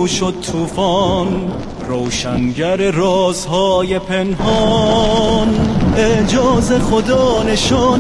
شروع شد طوفان، روشنگر رازهای پنهان، اعجاز خدا نشان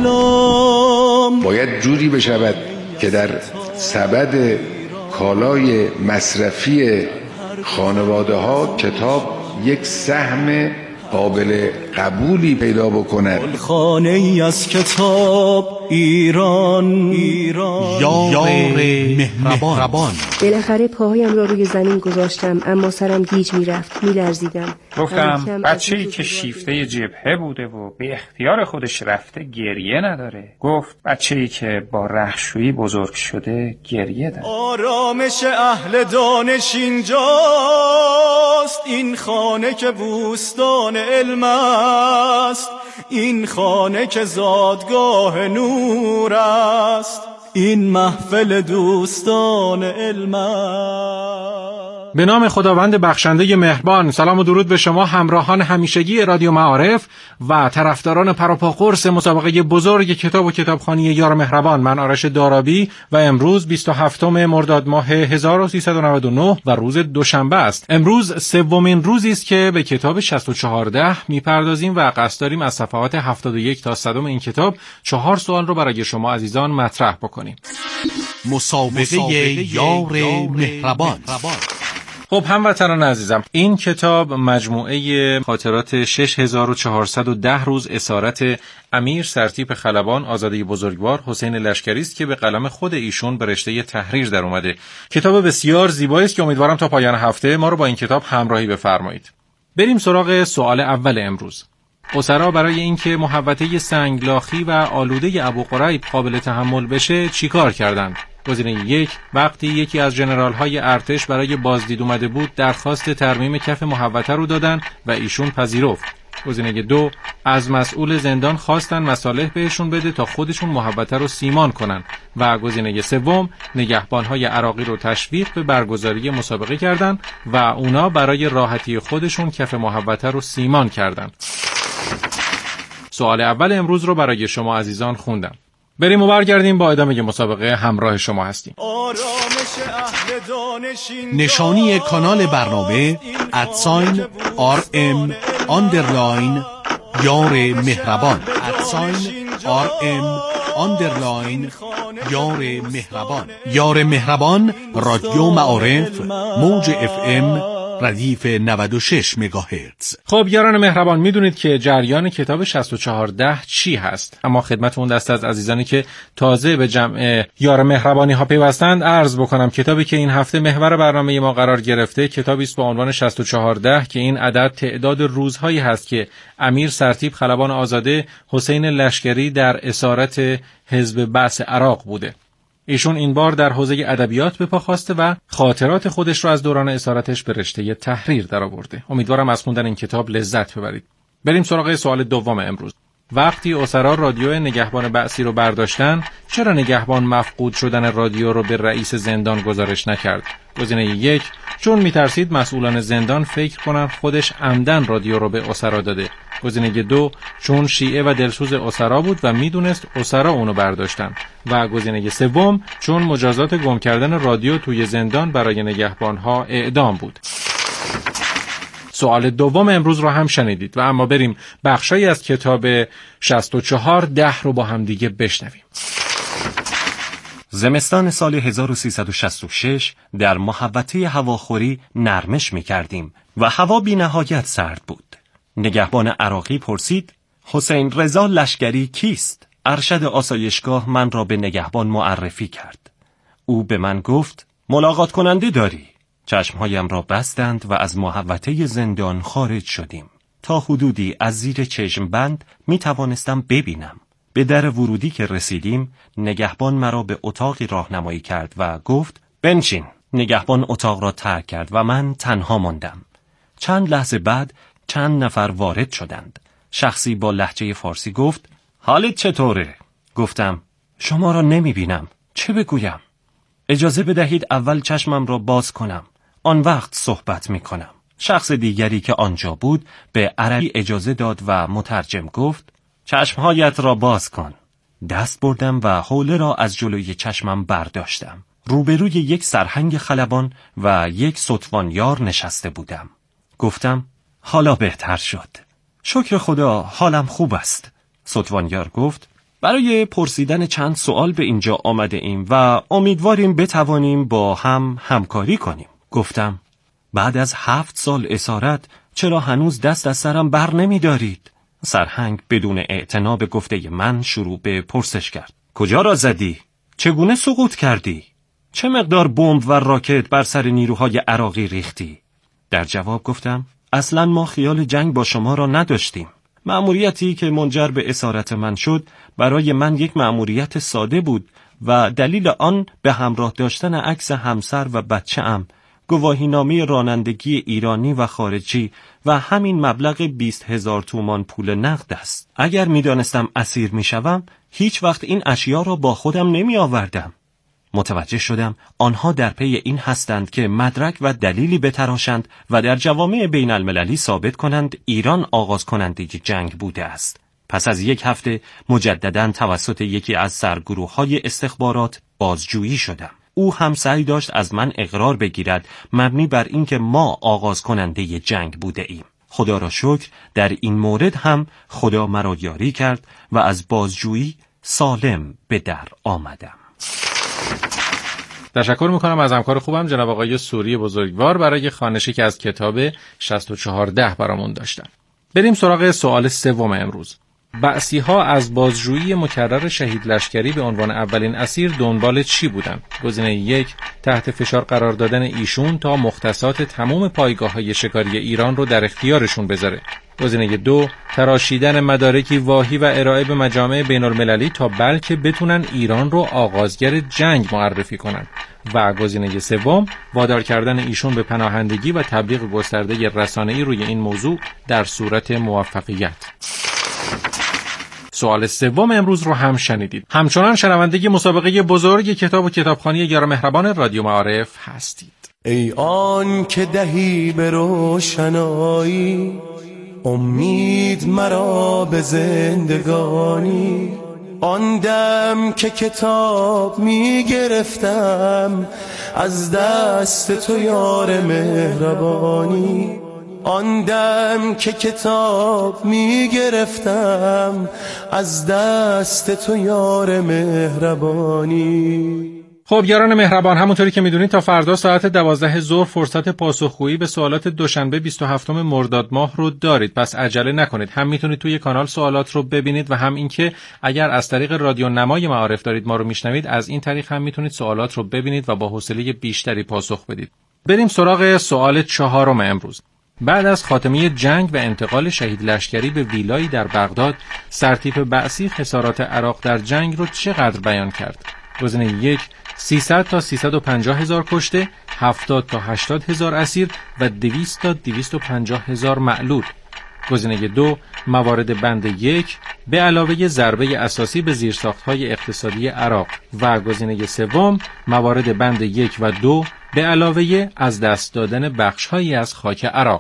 اسلام. باید جوری بشود که در سبد کالای مصرفی خانواده ها کتاب یک سهم قابل قبولی پیدا بکند. خانه ای از کتاب ایران، یار مهربان. بالاخره پاهایم را روی زمین گذاشتم، اما سرم گیج میرفت، میلرزیدم. گفتم بچه‌ای که شیفته جبهه بوده و به اختیار خودش رفته گریه نداره. گفت بچه‌ای که با رختشویی بزرگ شده گریه داره. آرامش اهل دانش اینجاست، این خانه که بوستان علم است، این خانه که زادگاه نور است، این محفل دوستان علم است. به نام خداوند بخشنده مهربان. سلام و درود به شما همراهان همیشگی رادیو معارف و طرفداران پروپاقرص مسابقه بزرگ کتاب و کتابخوانی یار مهربان. من آرش دارابی و امروز 27 مرداد ماه 1399 و روز دوشنبه است. امروز سومین روزی است که به کتاب 6410 میپردازیم و قصد داریم از صفحات 71 تا 100 این کتاب 4 سوال رو برای شما عزیزان مطرح بکنیم. مسابقه یار مهربان. خب هموطنان عزیزم، این کتاب مجموعه خاطرات 6410 روز اسارت امیر سرتیپ خلبان آزاده بزرگوار حسین لشکری است که به قلم خود ایشون به رشته تحریر در اومده. کتاب بسیار زیبایی است که امیدوارم تا پایان هفته ما رو با این کتاب همراهی بفرمایید. بریم سراغ سوال اول امروز. اسرا برای اینکه محوطه سنگلاخی و آلوده ابوقریب قابل تحمل بشه چیکار کردند؟ گزینه 1 وقتی یکی از ژنرال‌های ارتش برای بازدید اومده بود درخواست ترمیم کف محوطه رو دادن و ایشون پذیرفت. گزینه 2 از مسئول زندان خواستن مصالح بهشون بده تا خودشون محوطه رو سیمان کنن و گزینه 3 نگهبان‌های عراقی رو تشویق به برگزاری مسابقه کردن و اونا برای راحتی خودشون کف محوطه رو سیمان کردن. سوال اول امروز رو برای شما عزیزان خوندم. بریم و برگردیم با ادامه مسابقه همراه شما هستیم. نشانی کانال برنامه @RM_ یار مهربان @RM_ یار مهربان. یار مهربان رادیو معارف موج FM ردیف 96 مگاهرتز. خب یاران مهربان، میدونید که جریان کتاب 6410 چی هست، اما خدمت اون دسته از عزیزانی که تازه به جمع یار مهربانی ها پیوستند عرض بکنم کتابی که این هفته محور برنامه ما قرار گرفته کتابی است با عنوان 6410 که این عدد تعداد روزهایی هست که امیر سرتیپ خلبان آزاده حسین لشکری در اسارت حزب بعث عراق بوده. ایشون این بار در حوزه ادبیات به پا خواسته و خاطرات خودش رو از دوران اسارتش به رشته تحریر درآورده. امیدوارم از خوندن این کتاب لذت ببرید. بریم سراغ سوال دوم امروز. وقتی اسرا رادیو نگهبان بعثی رو برداشتن، چرا نگهبان مفقود شدن رادیو رو به رئیس زندان گزارش نکرد؟ گزینه 1 چون میترسید مسئولان زندان فکر کنن خودش عمدن رادیو رو به اسرا داده. گزینه 2 چون شیعه و دلسوز اسرا بود و میدونست اسرا اونو برداشتن. و گزینه 3 چون مجازات گم کردن رادیو توی زندان برای نگهبانها اعدام بود. سوال دوم امروز رو هم شنیدید و اما بریم بخشایی از کتاب 6410 رو با هم دیگه بشنویم. زمستان سال 1366 در محوطه هواخوری نرمش می کردیم و هوا بی نهایت سرد بود. نگهبان عراقی پرسید حسین رضا لشکری کیست؟ ارشد آسایشگاه من را به نگهبان معرفی کرد. او به من گفت ملاقات کننده داری؟ چشمهایم را بستند و از محوطه زندان خارج شدیم. تا حدودی از زیر چشم بند می توانستم ببینم. به در ورودی که رسیدیم نگهبان مرا به اتاقی راهنمایی کرد و گفت بنشین. نگهبان اتاق را ترک کرد و من تنها ماندم. چند لحظه بعد چند نفر وارد شدند. شخصی با لهجه فارسی گفت حالت چطوره؟ گفتم شما را نمی بینم. چه بگویم؟ اجازه بدهید اول چشمم را باز کنم. آن وقت صحبت می کنم. شخص دیگری که آنجا بود به عربی اجازه داد و مترجم گفت چشمهایت را باز کن. دست بردم و حوله را از جلوی چشمم برداشتم. روبروی یک سرهنگ خلبان و یک ستوانیار نشسته بودم. گفتم حالا بهتر شد. شکر خدا حالم خوب است. ستوانیار گفت برای پرسیدن چند سوال به اینجا آمده ایم و امیدواریم بتوانیم با هم همکاری کنیم. گفتم بعد از 7 سال اسارت چرا هنوز دست از سرم بر نمی دارید؟ سرهنگ بدون اعتنا به گفته من شروع به پرسش کرد. کجا را زدی؟ چگونه سقوط کردی؟ چه مقدار بمب و راکت بر سر نیروهای عراقی ریختی؟ در جواب گفتم اصلا ما خیال جنگ با شما را نداشتیم. مأموریتی که منجر به اسارت من شد برای من یک مأموریت ساده بود و دلیل آن به همراه داشتن عکس همسر و بچه‌ام، گواهینامه رانندگی ایرانی و خارجی و همین مبلغ 20,000 تومان پول نقد است. اگر می‌دانستم اسیر می‌شوم، هیچ وقت این اشیا را با خودم نمی آوردم. متوجه شدم آنها در پی این هستند که مدرک و دلیلی بتراشند و در جوامع بین المللی ثابت کنند ایران آغاز کننده جنگ بوده است. پس از 1 هفته مجدداً توسط یکی از سرگروه‌های استخبارات بازجویی شدم. او هم سعی داشت از من اقرار بگیرد مبنی بر اینکه ما آغاز کننده جنگ بوده ایم. خدا را شکر در این مورد هم خدا مرا یاری کرد و از بازجویی سالم به در آمدم. تشکر میکنم از همکار خوبم جناب آقای سوری بزرگوار برای خوانشی که از کتاب 6410 برامون داشتن. بریم سراغ سوال سوم امروز. بعثی‌ها از بازجویی مکرر شهید لشکری به عنوان اولین اسیر دنبال چی بودن؟ گزینه 1 تحت فشار قرار دادن ایشون تا مختصات تمام پایگاه‌های شکاری ایران رو در اختیارشون بذاره. گزینه 2 تراشیدن مدارکی واهی و ارائه به مجامع بین‌المللی تا بلکه بتونن ایران رو آغازگر جنگ معرفی کنن. و گزینه 3 وادار کردن ایشون به پناهندگی و تبلیغ گسترده رسانه‌ای روی این موضوع در صورت موفقیت. سوال سوم امروز رو هم شنیدید. همچنان شنونده مسابقه بزرگ کتاب و کتابخوانی یار مهربان رادیو معارف هستید. ای آن که دهی به روشنایی امید مرا به زندگانی، آن دم که کتاب می گرفتم از دست تو یار مهربانی، آن دم که کتاب می گرفتم از دست تو یار مهربانی. خب یاران مهربان، همونطوری که میدونید تا فردا ساعت 12 ظهر فرصت پاسخگویی به سوالات دوشنبه 27 مرداد ماه رو دارید، پس عجله نکنید. هم میتونید توی کانال سوالات رو ببینید و هم اینکه اگر از طریق رادیو نمای معارف دارید ما رو میشنوید، از این طریق هم میتونید سوالات رو ببینید و با حوصله بیشتری پاسخ بدید. بریم سراغ سوال 4 امروز. بعد از خاتمه جنگ و انتقال شهید لشکری به ویلایی در بغداد، سرتیپ بعثی خسارات عراق در جنگ رو چقدر بیان کرد؟ گزینه 1 300 تا 350 هزار کشته، 70 تا 80 هزار اسیر و 200 تا 250 هزار معلول. گزینه 2 موارد بند 1 به علاوه ضربه اساسی به زیرساخت‌های اقتصادی عراق و گزینه 3 موارد بند 1 و 2 به علاوه از دست دادن بخش‌هایی از خاک عراق.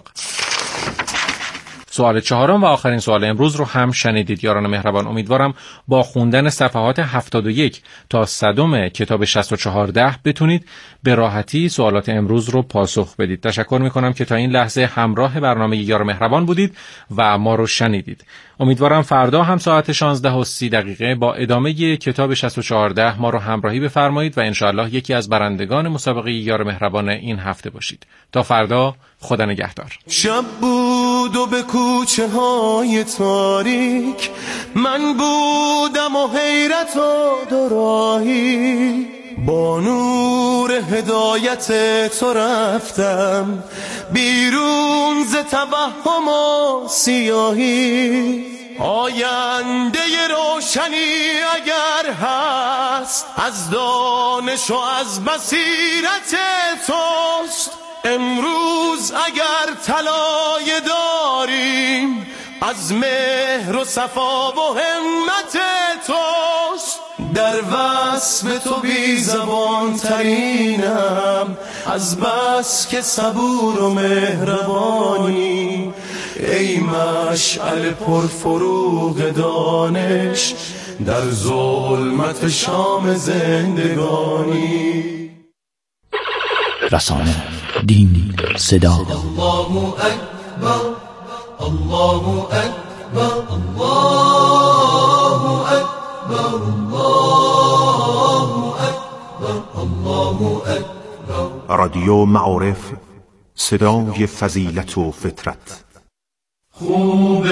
سوال 4 و آخرین سوال امروز رو هم شنیدید یاران مهربان. امیدوارم با خوندن صفحات 71 تا 100 کتاب 6410 بتونید به راحتی سوالات امروز رو پاسخ بدید. تشکر میکنم که تا این لحظه همراه برنامه یار مهربان بودید و ما رو شنیدید. امیدوارم فردا هم ساعت 16:30 با ادامه کتاب 6410 ما رو همراهی بفرمایید و انشاءالله یکی از برندگان مسابقه یار مهربان این هفته باشید. تا فردا، خدا نگهدار. شب بود و به کوچه های تاریک من بودم و حیرت و دوراهی، با نور هدایت تو رفتم بیرون ز توهم و سیاهی. آینده روشنی اگر هست از دانش و از بصیرت توست، امروز اگر طلایه داریم از مهر و صفا و همت توست. در وصف تو بی زبان ترینم از بس که صبور و مهربانی، ای مشعل پرفروغ دانش در ظلمت شام زندگانی. رسانه، دین، صدا. الله اکبر، الله اکبر، الله اکبر، الله اکبر، الله اکبر. رادیو معارف، صدای فضیلت و فطرت. خوب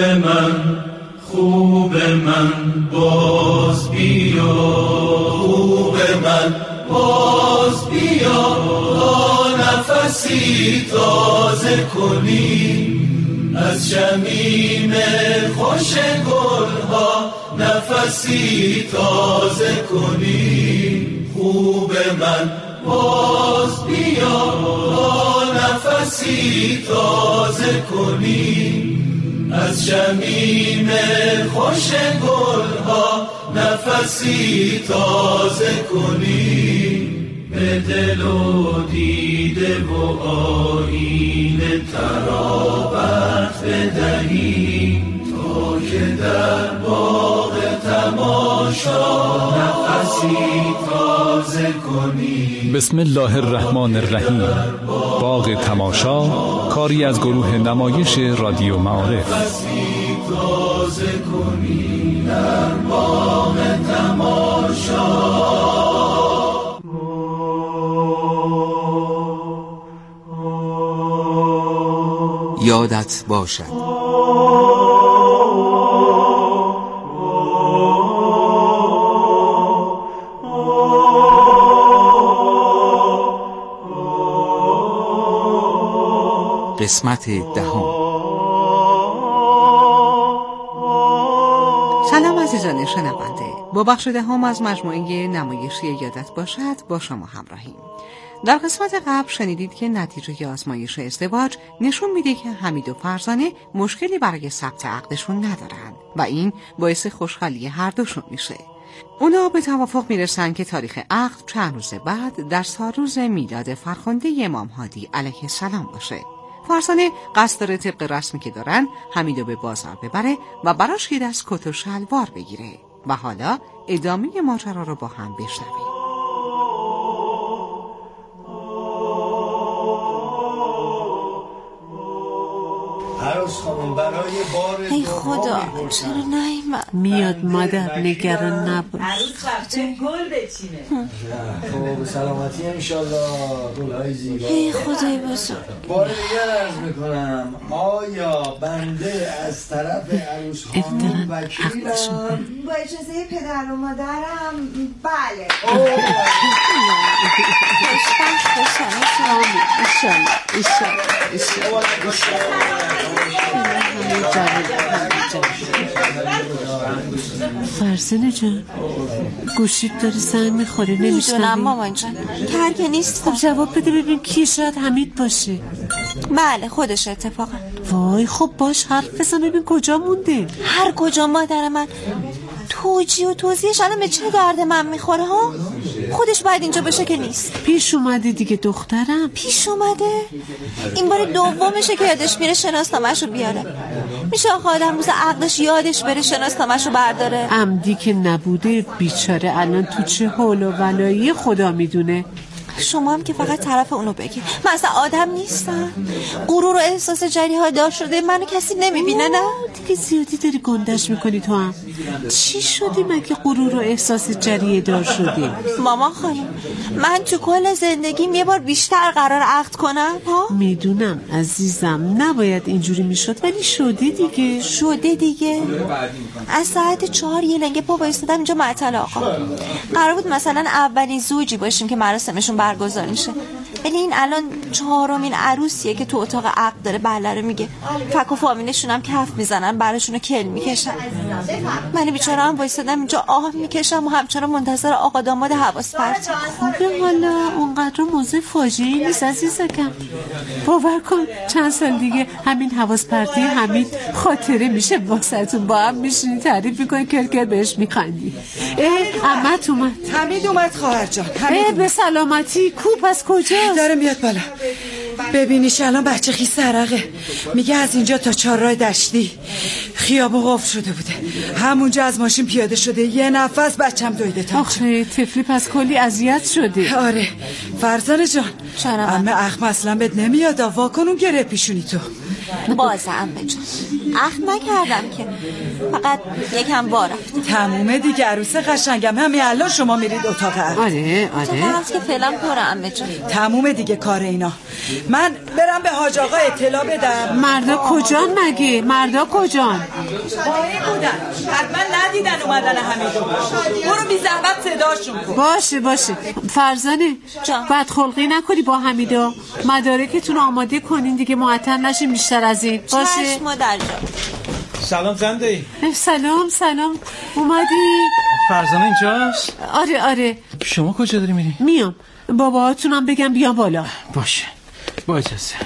من باز بیا، خوب من باز بیا، تا نفسی تازه کنی از شمیم خوش گلها، نفسی تازه کنی. خوب من باز بیا، تا نفسی تازه کنی از شمیم خوش گلها، نفسی تازه کنی. به دل و دیده و آیینه ترابت بدهی، تا که در باغ تماشا نفسی تازه کنی. بسم الله الرحمن الرحیم. باغ تماشا، کاری از گروه نمایش رادیو معارف. نفسی تازه کنی در باغ تماشا. یادت باشد. قسمت 10. سلام عزیزان شنونده، با بخش 10 از مجموعه نمایشی یادت باشد با شما همراهیم. در قسمت قبل شنیدید که نتیجه آزمایش ازدواج نشون میده که حمید و فرزانه مشکلی برای ثبت عقدشون ندارن و این باعث خوشحالی هر دوشون میشه. اونا به توافق میرسن که تاریخ عقد چند روز بعد در سالروز میلاد فرخنده امام هادی علیه السلام باشه. فرزانه قصد داره طبق رسمی که دارن حمیدو به بازار ببره و براش یه دست کت و شلوار بگیره و حالا ادامه ماجرا رو با هم بشنویم. ای خدا چرا نیامد؟ میاد مادر، نگران نباش. عروس وقته گل بچینه. خب سلامتی انشالله. گلهای زیبا. ای خدای بزرگ. بار دیگر عرض میکنم، آیا بنده از طرف عروس خانم وکیلم؟ با اجازه پدر و مادرم بله. فرزانه جان، گوشیت داره زنگ میخوره نمیشنم. میدونم مامان جان، کرکه نیست. خب جواب بده ببین کی، شاید حمید باشه. بله خودش اتفاقا. وای خب باش حرف بزن ببین کجا مونده. هر کجا مادر من، توجیه و توضیحش الان به چه درد من میخوره ها؟ خودش باید اینجا باشه که نیست. پیش اومده دیگه دخترم. پیش اومده؟ این بار دومشه که یادش میره شناسنامه‌شو بیاره. میشه آخه آدم روز عقدش یادش بره شناسنامه‌شو برداره؟ عمدی که نبوده بیچاره الان تو چه حال و ولایی خدا میدونه. شما هم که فقط طرف اونو بگی. من اصلا آدم نیستم. غرور و احساس جریحه دار شده منو کسی نمیبینه. نه دیگه زیادی داری گندش میکنی تو هم. چی شدی مگه غرور و احساس جریحه دار شدی؟ مامان خانم، من تو کل زندگیم یه بار بیشتر قرار عقد کنم ها؟ میدونم عزیزم نباید اینجوری میشد ولی شده دیگه. شده دیگه. از ساعت 4 یه لنگه پا بایستادم اینجا معطل آقا. قرار بود مثلا اولین زوجی باشیم که مراسمشون برگزار میشه، ولی این الان 4مین عروسیه که تو اتاق عقد داره بله رو میگه. فک و فامیلشون هم کف میزنن، براشونو کل میکشن. من بیچاره هم وایسادم اینجا آه میکشم و همچنان منتظر آقا داماد حواس پرت. خوبه والا، اونقدر موضوع فاجعه‌ای نیست عزیزکم. باور کن چند سال دیگه همین حواس پرتی حمید خاطره میشه واسهتون، با هم میشینی تعریف میکنی کرکر بهش میخندی. عمت اومد. حمید اومد خواهر جان. به سلامتی. کوپ از کجا داره میاد بالا. ببینیش الان بچه خیس عرقه. میگه از اینجا تا چهارراه دشتی خیابون قفل شده بوده، همونجا از ماشین پیاده شده، یه نفس بچم دویده تا آخه طفلی پس کلی اذیت شده. آره فرزانه جان، عمه اخم اصلا بهت نمیاد، واکن اون گره پیشونی تو. بازه عمه جان، اخم نکردم که، فقط یکم بارم. تمومه دیگه عروس قشنگم، همین الان شما میرید اتاق عروس. آره تو که فعلا پره عمه جان. تمومه دیگه کار اینا. من برم به حاج آقا اطلاع بدم. مردا کجان مگه؟ مردا کجان؟ باید بودن، حتما ندیدن اومدن حمیدو. برو بی زحمت صداشون کن. باشه فرزانه بدخلقی نکنی با حمیدا، مدارکتون آماده کنین دیگه، معطل نشین بیشتر از این. باشه چشم مادر جان. سلام زنده. سلام اومدی؟ فرزانه اینجاست؟ آره. شما کجا داری میری؟ میام، باباتونم بگم بیام بالا. باشه با اجازه.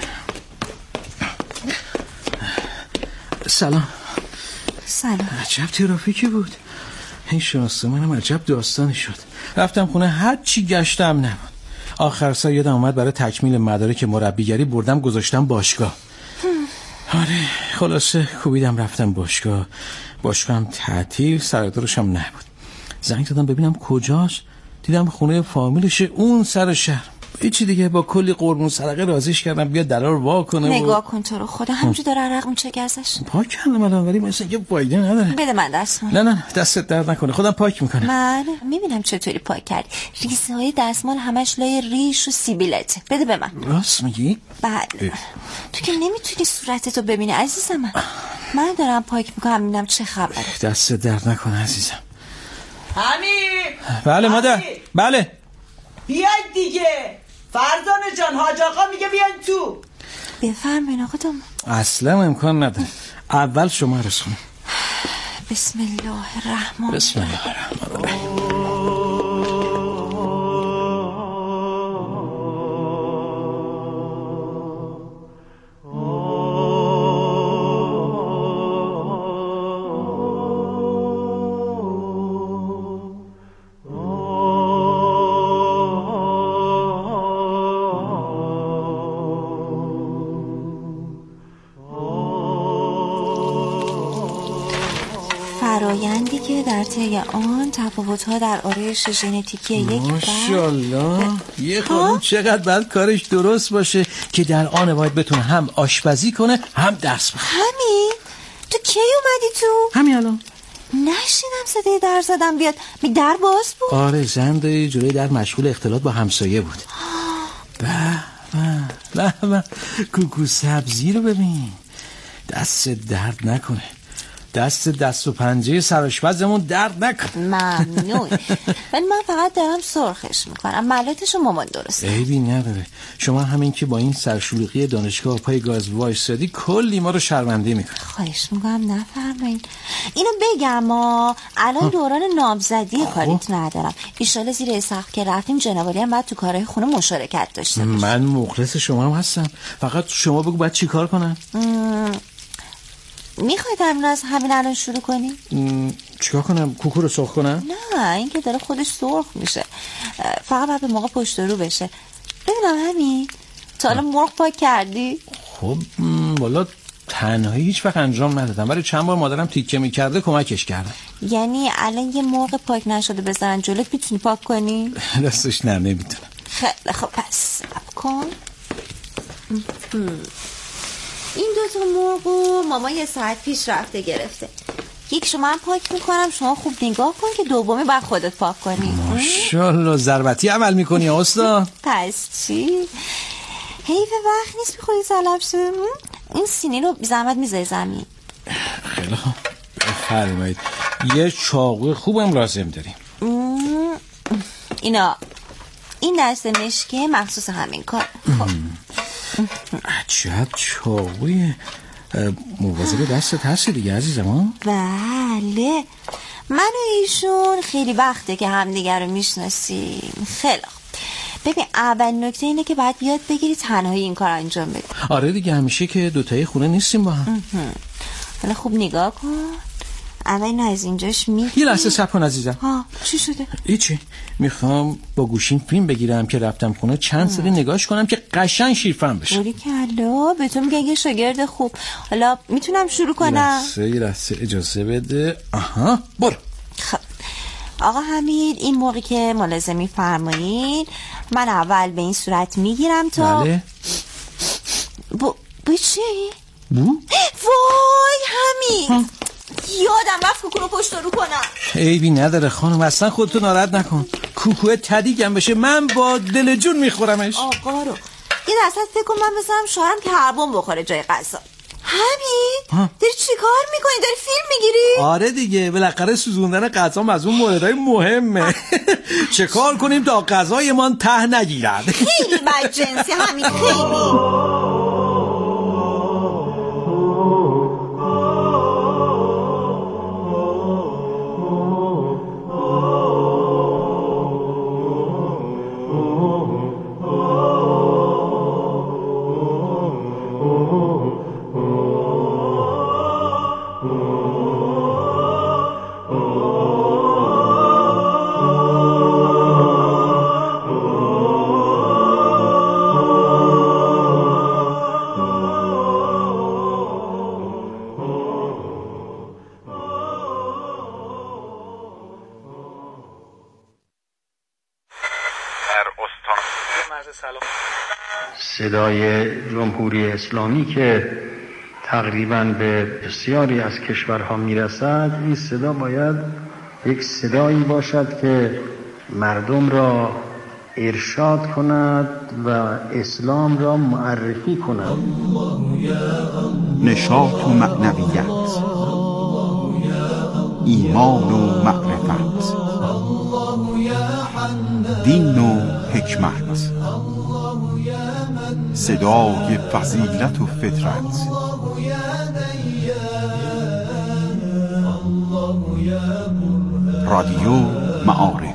سلام. عجب ترافیکی بود این شانسته، منم عجب داستانی شد. رفتم خونه، هر چی گشتم نبود. آخر سر یادم اومد برای تکمیل مدارک مربیگری بردم گذاشتم باشگاه. آره خلاصه کوبیدم رفتم باشگاهم تعطیل، سردارشم نبود. زنگ زدم ببینم کجاست، دیدم خونه فامیلشه اون سر شهر. هیچی دیگه، با کلی قربون صدقه رازیش کردم بیاد دلار وا کنه. نگاه کن تو رو خدا، همینجور داره عرق میچکه ازش. پاک کردم الان، ولی مثلا یه فایده نداره. بده من دستمال. نه دستت درد نکنه، خودم پاک میکنم. من میبینم چطوری پاک کردی. ریزه های دستمال همش لای ریش و سیبیلته. بده به من. راست میگی؟ بله. تو که نمیتونی صورتتو ببینی عزیزم. من دارم پاک میکنم ببینم چه خبره. دست درد نکنه عزیزم. حمید. بله مادر. بله. بیاید دیگه. فرزانه جان، حاج آقا میگه بیاین تو. بفرمایین آقا داماد. اصلا امکان نداره، اول شما عرض کنم. بسم الله الرحمن الرحیم. فرایندی که در طی آن تفاوت‌ها در آرایش ژنتیکی یک ماشاءالله. یه خانم چقدر باید کارش درست باشه که در آن باید بتونه هم آشپزی کنه هم درس بخونه. همین؟ تو کی اومدی تو؟ همین الان. نشینم صدای در زدم بیاد. در باز بود؟ آره زنده جلوی در مشغول اختلاط با همسایه بود. به کوکو سبزی رو ببین، دست درد نکنه، دست و پنجه سرآشپزمون درد نکنه. ممنون. ولی من فقط دارم سرخش میکنم، ملاتشو مامان درست. عیبی نداره، شما همین که با این سرشلوغی دانشگاه پای گاز وایسادی کلی ما رو شرمنده میکنه. خواهش میکنم نفرمایین. اینو بگم الان دوران نامزدی کاریت ندارم. ایشالا زیر سقف که رفتیم جنابالی هم باید تو کارهای خونه مشارکت داشته باشه. من مخلص شما هم هستم، فقط شما بگو باید چی کار کنم. میخواید همین الان شروع کنی؟ چیکار کنم؟ کوکو رو سرخ کنم؟ نه این که داره خودش سرخ میشه، فقط باید به موقع پشت رو بشه. ببینم همین تا الان مرغ پاک کردی؟ خب والا تنهایی هیچ وقت انجام ندادم، ولی چند بار مادرم تیکه میکرده کمکش کردم. یعنی الان یه مرغ پاک نشده بذارن جلوت میتونی پاک کنی؟ دستش نه نمیتونم. خیلی خب پس صبر کن. این دوتا مرغو ماما یه ساعت پیش رفته گرفته. یک شما هم پاک میکنم، شما خوب نگاه کن که دومی بعد خودت پاک کنی. ماشاءالله ضربتی عمل میکنی استاد. پس چی؟ حیف وقت نیست بخوری سلب شد. این سینی رو زحمت میذاری زمین. خیلی خوب بفرمایید. یه چاقو خوبم لازم داریم. این دست مشکه مخصوص همین کار. خب عجب چاقویه، مواظب دستت هستی دیگه عزیزم. بله من و ایشون خیلی وقته که همدیگر رو میشناسیم. خیلی ببین اول نکته اینه که باید یاد بگیری تنهایی این کار انجام بدی. آره دیگه همیشه که دوتایی خونه نیستیم با هم. حالا خوب نگاه کن، اما اینو از اینجاش میگی؟ یه لحظه صبر کن عزیزم. ها چی شده؟ هیچی، میخوام با گوشیم فیلم بگیرم که رفتم خونه چند سری نگاهش کنم که قشنگ شیرفهم بشه. باری کلا به تو میگه یه شاگرد خوب. حالا میتونم شروع کنم؟ یه لحظه اجازه بده. آها برو. خب آقا حمید، این موقعی که ملازمی فرمایید من اول به این صورت میگیرم تا بله. چی؟ بو؟ وای حمید یادم رفت کوکو رو پشت رو کنم. عیبی نداره خانم، اصلا خودتو ناراحت نکن. کوکوه تدیگم بشه من با دل جون میخورمش. آقا رو یه درصد فکر کن من بذارم شوهرم که کربن بخوره جای غذا. حمید داری چی کار میکنی؟ داری فیلم میگیری؟ آره دیگه، بالاخره سوزوندن غذا از اون موردهای مهمه. چه کار کنیم تا غذایمان ته نگیرد؟ خیلی بدجنسی حمید، خیلی. صدای جمهوری اسلامی که تقریباً به بسیاری از کشورها میرسد، این صدا باید یک صدایی باشد که مردم را ارشاد کند و اسلام را معرفی کند. نشاط و معنویت، ایمان و معرفت، دین و حکمت، صدای فضیلت و فطرت. رادیو معارف.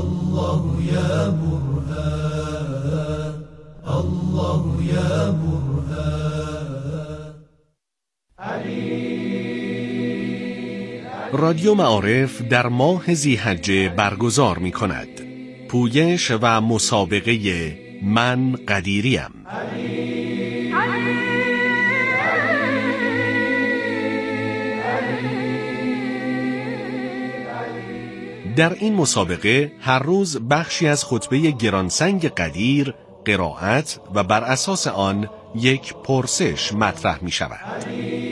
رادیو معارف در ماه ذی‌حجه برگزار می کند پویش و مسابقه من قدیریم. در این مسابقه هر روز بخشی از خطبه گرانسنگ قدیر قرائت و بر اساس آن یک پرسش مطرح می شود.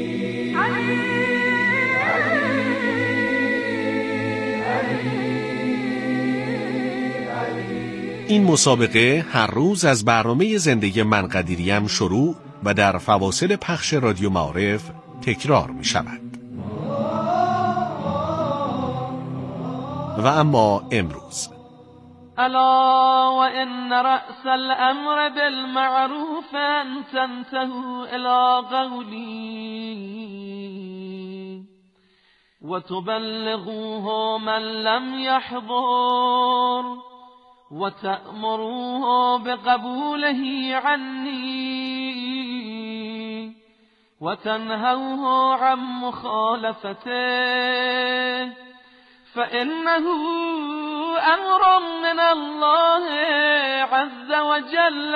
این مسابقه هر روز از برنامه زنده من قدیریم شروع و در فواصل پخش رادیو معارف تکرار می شود. و اما امروز الا و ان رأس الامر بالمعروف ان تنتهوا الى قولی و تبلغوه من لم يحضر و تأمروه بقبوله عني و تنهوه عن مخالفته فإنه أمر من الله عز وجل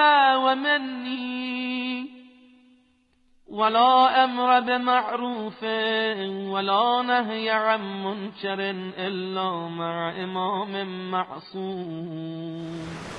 ومني ولا أمر بمعروف ولا نهي عن منكر إلا مع إمام معصوم.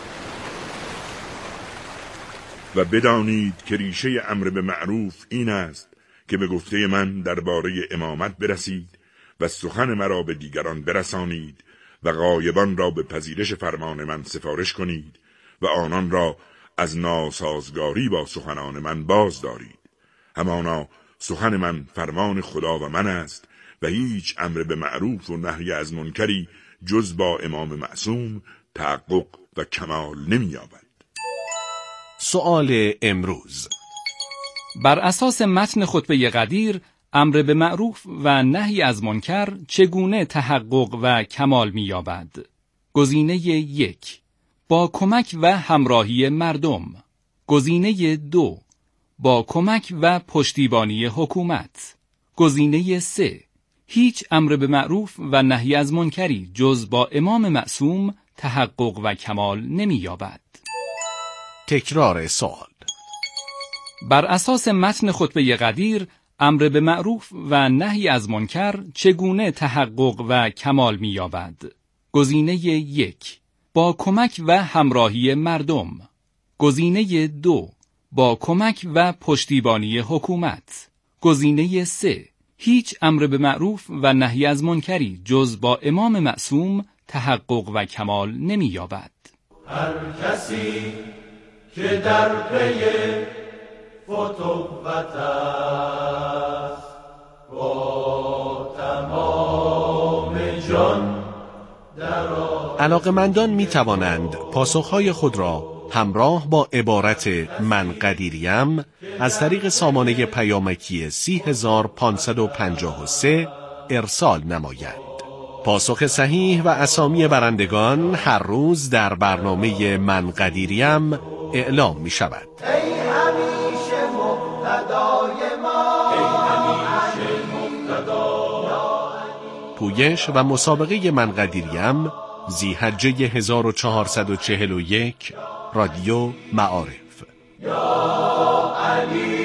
و بدانید که ریشه امر به معروف این است که به گفته من درباره امامت برسید و سخن مرا به دیگران برسانید و غایبان را به پذیرش فرمان من سفارش کنید و آنان را از ناسازگاری با سخنان من باز دارید. همانا سخن من فرمان خدا و من است و هیچ امر به معروف و نهی از منکری جز با امام معصوم تحقق و کمال نمی‌یابد. سؤال امروز: بر اساس متن خطبه قدیر امر به معروف و نهی از منکر چگونه تحقق و کمال می‌یابد؟ گزینه 1 با کمک و همراهی مردم. گزینه 2 با کمک و پشتیبانی حکومت. گزینه 3 هیچ امر به معروف و نهی از منکری جز با امام معصوم تحقق و کمال نمی‌یابد. تکرار سوال. بر اساس متن خطبه قدیر، امر به معروف و نهی از منکر چگونه تحقق و کمال می‌یابد؟ گزینه 1 با کمک و همراهی مردم. گزینه 2 با کمک و پشتیبانی حکومت. گزینه 3 هیچ امر به معروف و نهی از منکری جز با امام معصوم تحقق و کمال نمی‌یابد. هر کسی که در پی فتوت است با تمام جان علاقمندان می توانند پاسخهای خود را همراه با عبارت من قدیریم از طریق سامانه پیامکی 30553 ارسال نمایند. پاسخ صحیح و اسامی برندگان هر روز در برنامه من قدیریم اعلام می شود. ای همیشه مقتدای ما، ای همیشه مقتدا. پویش و مسابقه من قدیریم ذی‌حجه 1441 رادیو معارف. یا علی.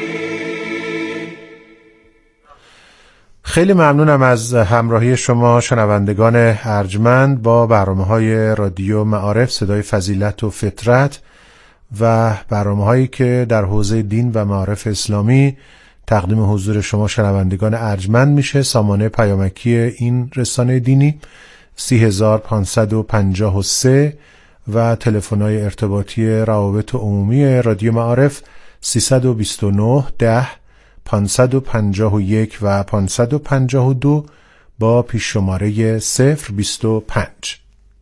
خیلی ممنونم از همراهی شما شنوندگان ارجمند با برنامه‌های رادیو معارف صدای فضیلت و فطرت و برنامه‌هایی که در حوزه دین و معارف اسلامی تقدیم حضور شما شنوندگان ارجمند میشه. سامانه پیامکی این رسانه دینی 30553 و تلفن‌های ارتباطی روابط عمومی رادیو معارف 329 10 551 و 552 با پیش شماره 025.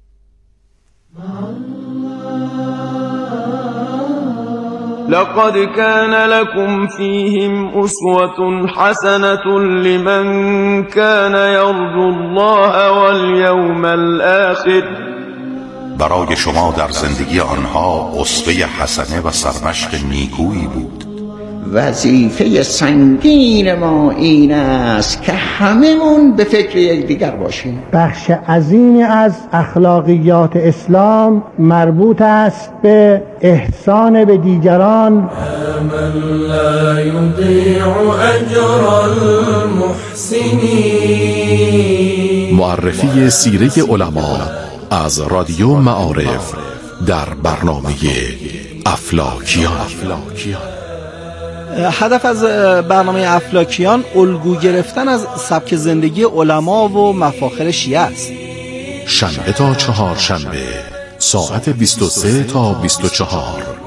لقد كان لكم فيهم أسوة حسنة لمن كان يرجو الله واليوم الآخر. برای شما در زندگی آنها اسوه حسنه و سرمشق نیکویی بود. وظیفه سنگین ما این است که هممون به فکر یکدیگر باشیم. بخش عظیمی از اخلاقیات اسلام مربوط است به احسان به دیگران. من لا یضیع اجر المحسنین. معرفی سیره علما از رادیو معارف در برنامه افلاکیان. هدف از برنامه افلاکیان الگو گرفتن از سبک زندگی علما و مفاخر شیعه است. شنبه تا چهارشنبه ساعت 23 تا 24.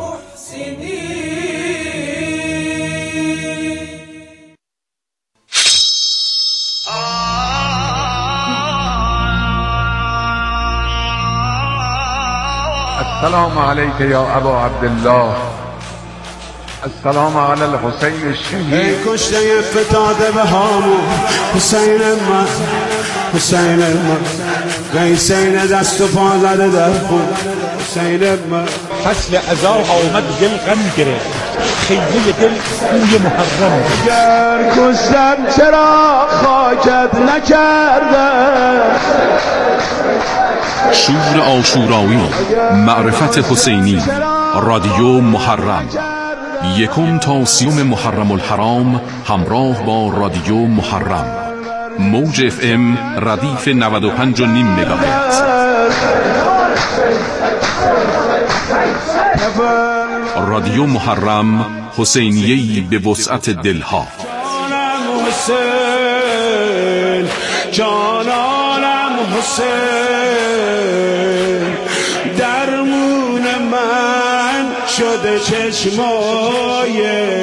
السلام علیک یا ابا عبدالله. السلام علی الحسین الشهید. ای کشته فتاده به هامون حسین من، حسین من، قیسین دست و پا زده در خون حسین من. فصل عزا آمد دل غم گرفت، خیمه دل بوی محرم. گر کشتن چرا خاکت نکرده. شور عاشورایی، معرفت حسینی، رادیو محرم، 1 تا 30 محرم الحرام همراه با رادیو محرم. موج FM ردیف 95.5 مگاهرتز. رادیو محرم، حسینیه‌ای به وسعت دلها. جانانم حسین، درمون من شده چشمای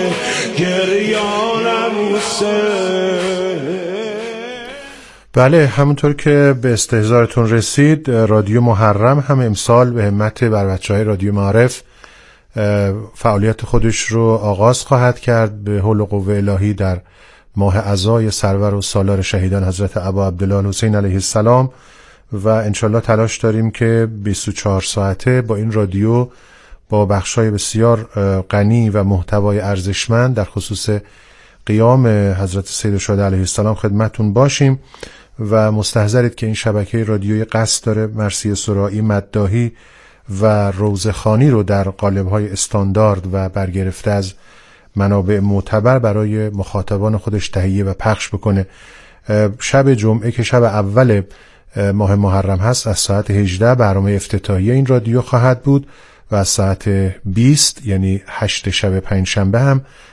گریانم حسین. بله، همونطور که به استحضارتون رسید، رادیو محرم هم امسال به همت بر بچه‌های رادیو معارف فعالیت خودش رو آغاز خواهد کرد به حول و قوه الهی در ماه عزای سرور و سالار شهیدان حضرت ابا عبدالله حسین علیه السلام و انشالله تلاش داریم که 24 ساعته با این رادیو با بخشای بسیار غنی و محتوای ارزشمند در خصوص قیام حضرت سید الشهدا علیه السلام خدمتون باشیم و مستحضرید که این شبکه رادیویی قصد داره مرثیه سرایی، مداحی و روزخوانی رو در قالب‌های استاندارد و برگرفته از منابع معتبر برای مخاطبان خودش تهیه و پخش بکنه. شب جمعه که شب اول ماه محرم هست از ساعت 18 برنامه افتتاحیه این رادیو خواهد بود و از ساعت 20 یعنی 8 شب پنجشنبه هم